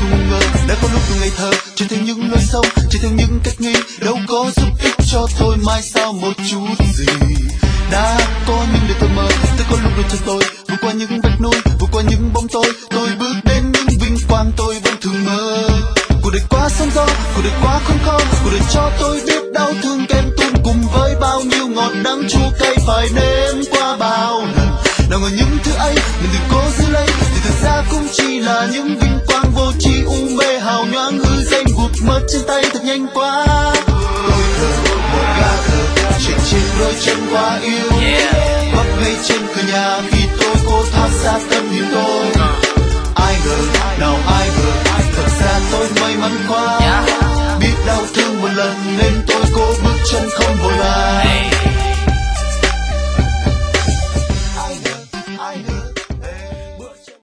tôi ngu ngơ, đã có lúc tôi ngây thơ chạy theo những lối sống, chạy theo những cách nghĩ đâu có giúp ích cho tôi mai sau một chút gì. Đã có những điều tôi mơ, tôi có lúc đôi chân tôi vượt qua những vách núi, vượt qua những bóng tối, tôi bước đến những vinh quang tôi vẫn thường mơ. Cuộc đời quá sóng gió, cuộc đời quá khốn khó, cuộc đời cho tôi biết đau thương kém tốn cùng với bao nhiêu ngọt đắng chua cay phải nếm qua bao lần. Nào ngờ những thứ ấy mình đừng cố giữ lấy, thì thực ra cũng chỉ là những vinh quang vô tri u mê hào nhoáng hư danh vụt mất trên tay thật nhanh quá. Tôi thở một ga thở chạy trên đôi chân quá yêu, bấp ngay trên cửa nhà khi tôi cố thoát ra tâm hiểm tôi. Ai ngờ nào ai ngờ thật ra tôi may mắn quá, biết đau thương một lần nên tôi cố bước chân không vội vàng.